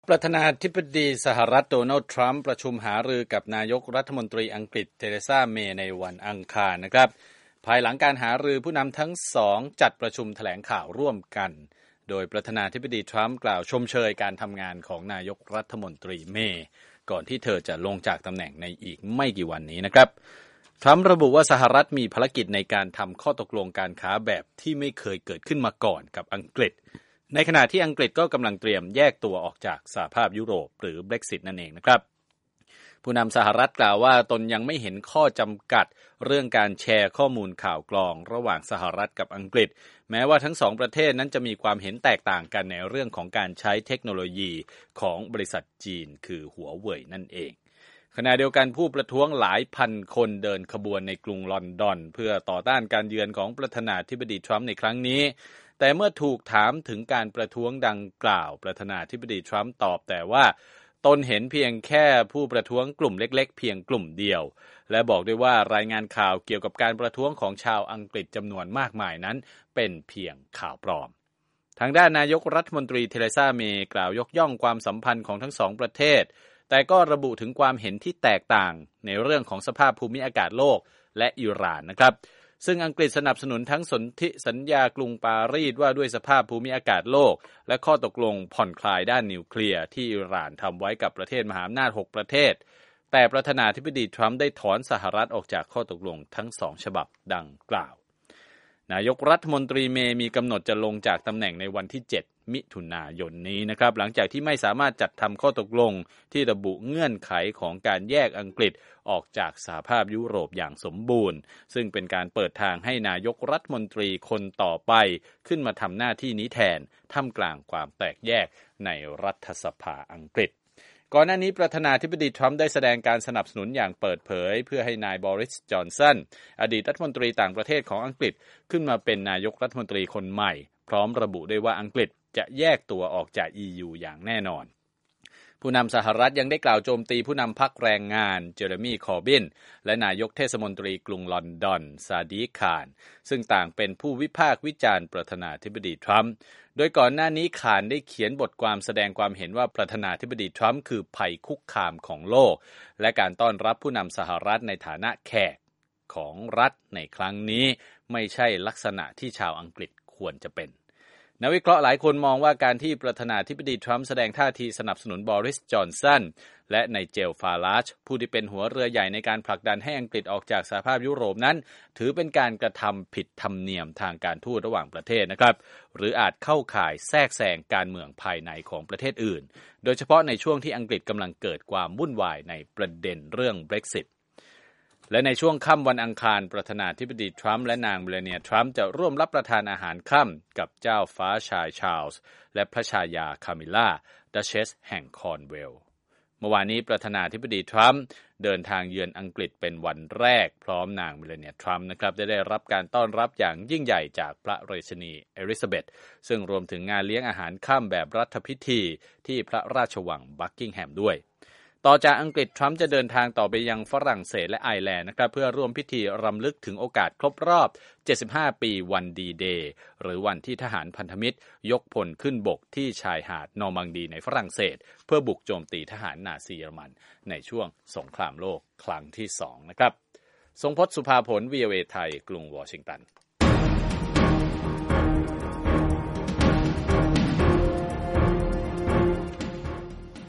ประธานาธิบดีสหรัฐโดนัลด์ทรัมป์ประชุมหารือกับนายกรัฐมนตรีอังกฤษเทเรซาเมย์ในวันอังคารนะครับภายหลังการหารือผู้นำทั้งสองจัดประชุมแถลงข่าวร่วมกันโดยประธานาธิบดีทรัมป์กล่าวชมเชยการทำงานของนายกรัฐมนตรีเมย์ก่อนที่เธอจะลงจากตำแหน่งในอีกไม่กี่วันนี้นะครับทรัมป์ระบุว่าสหรัฐมีภารกิจในการทำข้อตกลงการค้าแบบที่ไม่เคยเกิดขึ้นมาก่อนกับอังกฤษในขณะที่อังกฤษก็กำลังเตรียมแยกตัวออกจากสหภาพยุโรปหรือ Brexit นั่นเองนะครับผู้นำสหรัฐกล่าวว่าตนยังไม่เห็นข้อจำกัดเรื่องการแชร์ข้อมูลข่าวกรองระหว่างสหรัฐกับอังกฤษแม้ว่าทั้งสองประเทศนั้นจะมีความเห็นแตกต่างกันในเรื่องของการใช้เทคโนโลยีของบริษัทจีนคือหัวเว่ยนั่นเองขณะเดียวกันผู้ประท้วงหลายพันคนเดินขบวนในกรุงลอนดอนเพื่อต่อต้านการเยือนของประธานาธิบดีทรัมป์ในครั้งนี้แต่เมื่อถูกถามถึงการประท้วงดังกล่าวประธานาธิบดีทรัมป์ตอบแต่ว่าตนเห็นเพียงแค่ผู้ประท้วงกลุ่มเล็กๆเพียงกลุ่มเดียวและบอกด้วยว่ารายงานข่าวเกี่ยวกับการประท้วงของชาวอังกฤษจำนวนมากมายนั้นเป็นเพียงข่าวปลอมทางด้านนายกรัฐมนตรีเทเรซาเมย์กล่าวยกย่องความสัมพันธ์ของทั้งสองประเทศแต่ก็ระบุถึงความเห็นที่แตกต่างในเรื่องของสภาพภูมิอากาศโลกและอิหร่านนะครับซึ่งอังกฤษสนับสนุนทั้งสนธิสัญญากรุงปารีสว่าด้วยสภาพภูมิอากาศโลกและข้อตกลงผ่อนคลายด้านนิวเคลียร์ที่อิหร่านทำไว้กับประเทศมหาอำนาจ6ประเทศแต่ประธานาธิบดีทรัมป์ได้ถอนสหรัฐออกจากข้อตกลงทั้ง2ฉบับดังกล่าวนายกรัฐมนตรีเมย์มีกำหนดจะลงจากตำแหน่งในวันที่7มิถุนายนนี้นะครับหลังจากที่ไม่สามารถจัดทำข้อตกลงที่ระบุเงื่อนไขของการแยกอังกฤษออกจากสหภาพยุโรปอย่างสมบูรณ์ซึ่งเป็นการเปิดทางให้นายกรัฐมนตรีคนต่อไปขึ้นมาทำหน้าที่นี้แทนท่ามกลางความแตกแยกในรัฐสภาอังกฤษก่อนหน้านี้ประธานาธิบดีทรัมป์ได้แสดงการสนับสนุนอย่างเปิดเผยเพื่อให้นายบอริส จอนสันอดีตรัฐมนตรีต่างประเทศของอังกฤษขึ้นมาเป็นนายกรัฐมนตรีคนใหม่พร้อมระบุด้วยว่าอังกฤษจะแยกตัวออกจาก EU อย่างแน่นอนผู้นำสหรัฐยังได้กล่าวโจมตีผู้นำพรรคแรงงานเจเรมีคอร์บินและนายกเทศมนตรีกรุงลอนดอนซาดีคานซึ่งต่างเป็นผู้วิพากษ์วิจารณ์ประธานาธิบดีทรัมป์โดยก่อนหน้านี้คานได้เขียนบทความแสดงความเห็นว่าประธานาธิบดีทรัมป์คือภัยคุกคามของโลกและการต้อนรับผู้นำสหรัฐในฐานะแขกของรัฐในครั้งนี้ไม่ใช่ลักษณะที่ชาวอังกฤษควรจะเป็นนักวิเคราะห์หลายคนมองว่าการที่ประธานาธิบดีทรัมป์แสดงท่าทีสนับสนุนบอริส จอนสันและไนเจล ฟาราจผู้ที่เป็นหัวเรือใหญ่ในการผลักดันให้อังกฤษออกจากสหภาพยุโรปนั้นถือเป็นการกระทำผิดธรรมเนียมทางการทูตระหว่างประเทศนะครับหรืออาจเข้าข่ายแทรกแซงการเมืองภายในของประเทศอื่นโดยเฉพาะในช่วงที่อังกฤษกำลังเกิดความวุ่นวายในประเด็นเรื่อง Brexitและในช่วงค่ำวันอังคารประธานาธิบดีทรัมป์และนางเมลานีทรัมป์จะร่วมรับประทานอาหารค่ำกับเจ้าฟ้าชายชาร์ลส์และพระชายาคามิล่าดัชเชสแห่งคอร์นเวลล์เมื่อวานนี้ประธานาธิบดีทรัมป์เดินทางเยือนอังกฤษเป็นวันแรกพร้อมนางเมลานีทรัมป์นะครับได้รับการต้อนรับอย่างยิ่งใหญ่จากพระราชินีเอลิซาเบธซึ่งรวมถึงงานเลี้ยงอาหารค่ำแบบรัฐพิธีที่พระราชวังบักกิงแฮมด้วยต่อจากอังกฤษทรัมป์จะเดินทางต่อไปยังฝรั่งเศสและไอร์แลนด์นะครับเพื่อร่วมพิธีรำลึกถึงโอกาสครบรอบ75ปีวันดีเดย์หรือวันที่ทหารพันธมิตรยกพลขึ้นบกที่ชายหาดนอร์มังดีในฝรั่งเศสเพื่อบุกโจมตีทหารนาซีเยอรมันในช่วงสงครามโลกครั้งที่2นะครับทรงพจน์ สุภาผล VOA ไทยกรุงวอชิงตัน